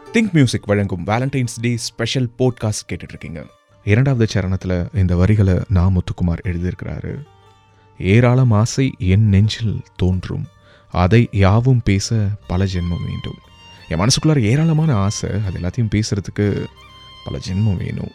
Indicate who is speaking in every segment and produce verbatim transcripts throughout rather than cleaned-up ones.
Speaker 1: Think music வழங்கும் Valentine's day special podcast கேட்டுட்டு இருக்கீங்க. இரண்டாவது சரணத்தில் இந்த வரிகளை நா. முத்துக்குமார் எழுதியிருக்கிறாரு. ஏராளம் ஆசை என் நெஞ்சில் தோன்றும், அதை யாவும் பேச பல ஜென்மம் வேண்டும். என் மனசுக்குள்ளார ஏராளமான ஆசை, அது எல்லாத்தையும் பேசுறதுக்கு பல ஜென்மம் வேணும்.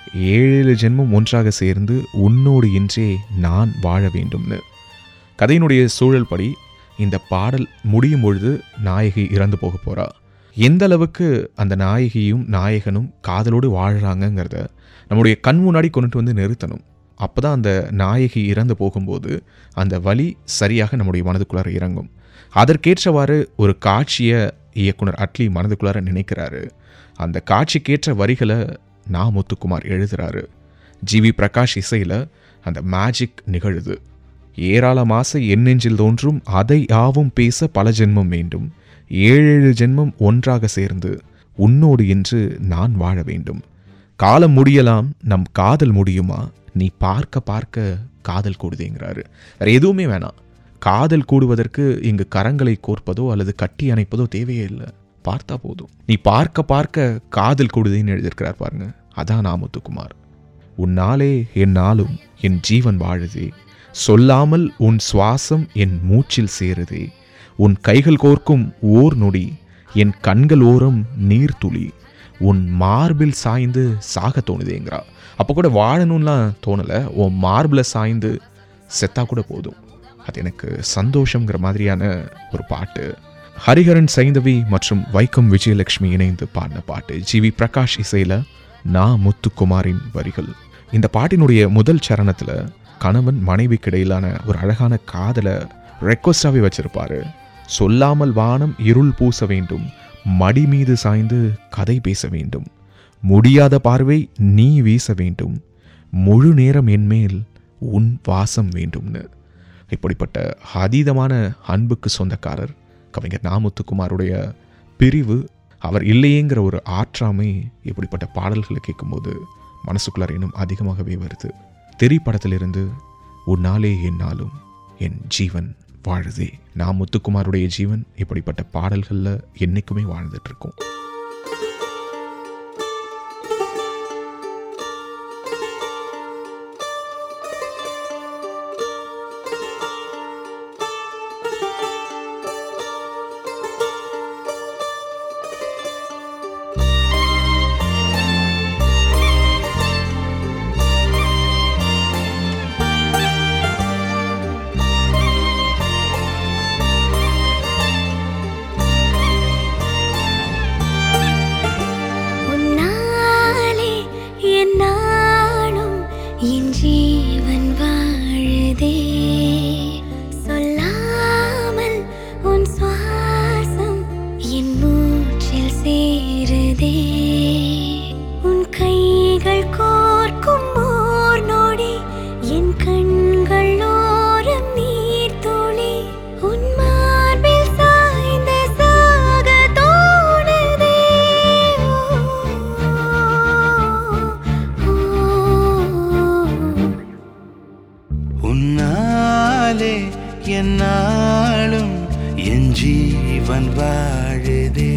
Speaker 1: ஏழு ஜென்மம் ஒன்றாக சேர்ந்து உன்னோடு இன்றே நான் வாழ வேண்டும்னு. கதையினுடைய சூழல் படி இந்த பாடல் முடியும் பொழுது நாயகி இறந்து போக போகிறா. எந்த அளவுக்கு அந்த நாயகியும் நாயகனும் காதலோடு வாழ்கிறாங்கங்கிறத நம்முடைய கண் முன்னாடி கொண்டுட்டு வந்து நிறுத்தணும். அப்போ தான் அந்த நாயகி இறந்து போகும்போது அந்த வலி சரியாக நம்முடைய மனதுக்குள்ளார இறங்கும். அதற்கேற்றவாறு ஒரு காட்சியை இயக்குனர் அட்லி மனதுக்குள்ளார நினைக்கிறாரு. அந்த காட்சிக்கேற்ற வரிகளை நா. முத்துக்குமார் எழுதுகிறாரு. ஜி வி பிரகாஷ் இசையில் அந்த மேஜிக் நிகழுது. ஏராளம் ஆசை என் நெஞ்சில் தோன்றும், அதை யாவும் பேச பல ஜென்மம் வேண்டும். ஏழேழு ஜென்மம் ஒன்றாக சேர்ந்து உன்னோடு என்று நான் வாழ வேண்டும். காலம் முடியலாம், நம் காதல் முடியுமா? நீ பார்க்க பார்க்க காதல் கூடுதேங்கிறாரு. வேற எதுவுமே வேணாம். காதல் கூடுவதற்கு இங்கு கரங்களை கோர்ப்பதோ அல்லது கட்டி அணைப்பதோ தேவையே இல்லை. பார்த்தா போதும். நீ பார்க்க பார்க்க காதல் கூடுதேன்னு எழுதியிருக்கிறார் பாருங்க. அதான் நா. முத்துக்குமார். உன்னாலே என் நாளும் என் ஜீவன் வாழுதே, சொல்லாமல் உன் சுவாசம் என் மூச்சில் சேருதே, உன் கைகள் கோர்க்கும் ஓர் நொடி என் கண்கள் ஓரம் நீர்த்துளி, உன் மார்பில் சாய்ந்து சாக தோணுதேங்கிறா. அப்போ கூட வாழணும்லாம் தோணலை, உன் மார்பில் சாய்ந்து செத்தா கூட போதும். அது எனக்கு சந்தோஷங்கிற மாதிரியான ஒரு பாட்டு. ஹரிஹரன் சைந்தவி மற்றும் வைக்கம் விஜயலட்சுமி இணைந்து பாடின பாட்டு. ஜி வி பிரகாஷ் இசையில் நா. முத்துக்குமாரின் வரிகள். இந்த பாட்டினுடைய முதல் சரணத்தில் கணவன் மனைவிக்கு இடையிலான ஒரு அழகான காதலை ரெக்வஸ்டாகவே வச்சிருப்பாரு. சொல்லாமல் வானம் இருள் பூச வேண்டும், மடி மீது சாய்ந்து கதை பேச வேண்டும், முடியாத பார்வை நீ வீச வேண்டும், முழு நேரம் என்மேல் உன் வாசம் வேண்டும்னு. இப்படிப்பட்ட அதீதமான அன்புக்கு சொந்தக்காரர் கவிஞர் நா. முத்துக்குமாருடைய பிரிவு, அவர் இல்லையேங்கிற ஒரு ஆற்றாமை இப்படிப்பட்ட பாடல்களை கேட்கும்போது மனசுக்குள்ளார இன்னும் அதிகமாகவே வருது. திரைப்படத்திலிருந்து உன்னாலே என்னாலும் என் ஜீவன் வாழுதே. நா. முத்துக்குமாருடைய ஜீவன் இப்படிப்பட்ட பாடல்களில் என்னைக்குமே வாழ்ந்துட்டு இருக்கும்.
Speaker 2: என்னாலும் என் ஜீவன் வாழுதே,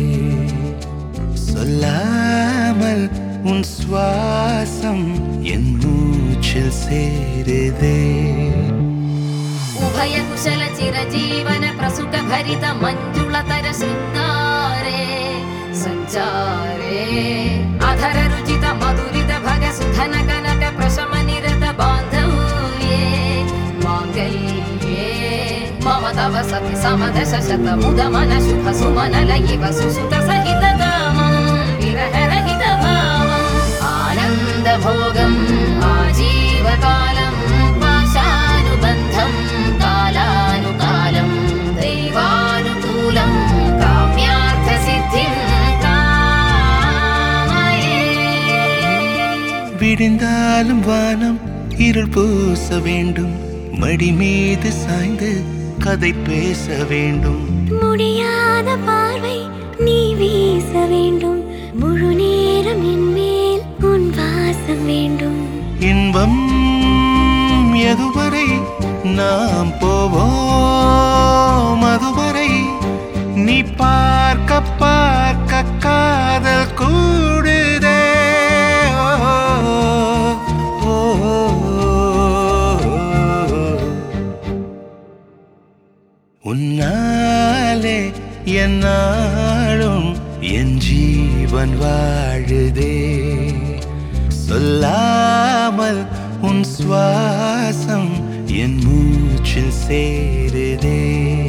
Speaker 2: சொல்லாமல் உன் சுவாசம் என் மூச்சில் சேருதே.
Speaker 3: உபய குசல சிரஜீவன பிரசுக பரித மஞ்சுளதர சிருங்காரே சஞ்சாரே அதர ருச்சித மதுரித பக சுதன கனக பிரசம நிரத பாந்தவ்யே மாங்கல்யே மம தவ சதி சமதச சத முத மன சுப சுமன லயிவ சுசுத சகித காமம் விரஹ ரஹித பாவம் ஆனந்த போகம் ஆஜீவகாலம் பாஷானுபந்தம் காலானுகாலம் தெய்வானுகூலம் காம்யார்த்த சித்திம் காமயே.
Speaker 2: விடிந்தாலும் வானம் இருள் பூச வேண்டும், மடி மீது சாய்ந்து கதை பேச வேண்டும்,
Speaker 4: முடியாத பார்வை நீ வீச வேண்டும், முழு நேரம் என் மேல் உன் வாசம் வேண்டும்.
Speaker 2: இன்பம் எதுவரை நாம் போவோம், அதுவரை நீ பார்க்க பார்க்க காதல் உன்னாலே என்னாலும் என் ஜீவன் வாழுதே. சொல்லாமல் உன் சுவாசம் என் மூச்சில் சேருதே.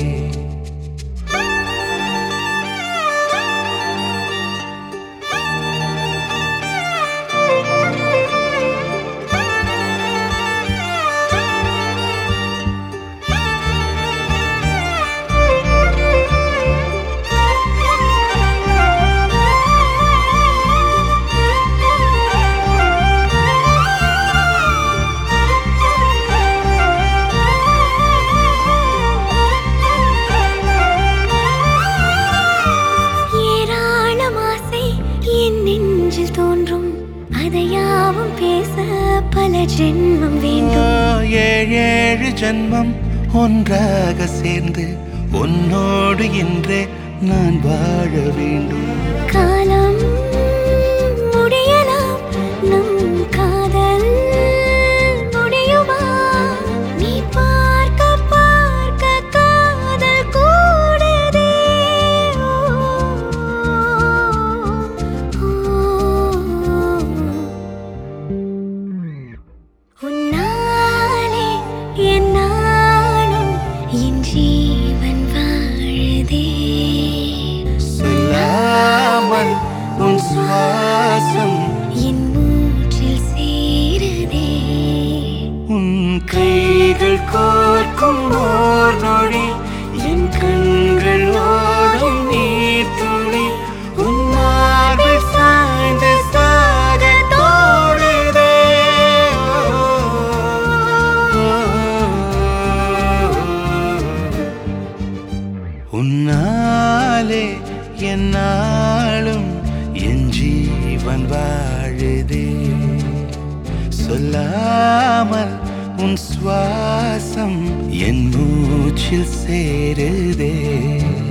Speaker 4: அதையாவும் பேச பல ஜென்மம் வேண்டும்.
Speaker 2: ஏழேழு ஜென்மம் ஒன்றாக சேர்ந்து உன்னோடு இன்றே நான் வாழ வேண்டும்.
Speaker 4: காலம் முடியலாம், நம் காதல் முடியுமா? நீ பார்க்க பார்க்க காதல் கூடுதே. உன்னாலே என்னாலும் என் ஜீவன் வாழுதே.
Speaker 2: சொல்லாமல் உன் சுவாசம்
Speaker 4: என் மூச்சில் சேருதே.
Speaker 2: உன் கைகள் கோர்க்கும் ஓர் நொடி என் கண்கள் ஓடும் நீர் துளி உன் மார்பில் சாய்ந்து சாக தோடுதே. உன்னாலே என்னாலும் என் ஜீவன் வாழுதே. சொல்லாமல் உன் சுவாசம் என் மூச்சில் சேருதே.